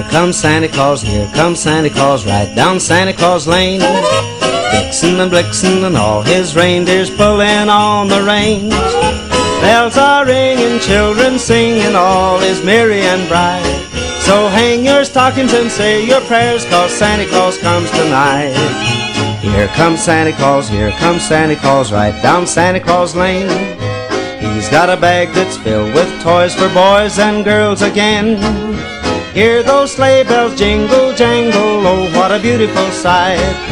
Here comes Santa Claus, right down Santa Claus Lane. Vixen and Blixen and all his reindeers pulling on the reins. Bells are ringing, children singing, all is merry and bright. So hang your stockings and say your prayers, 'cause Santa Claus comes tonight. Here comes Santa Claus, right down Santa Claus Lane. He's got a bag that's filled with toys for boys and girls again. Hear those sleigh bells jingle, jangle, oh, what a beautiful sight.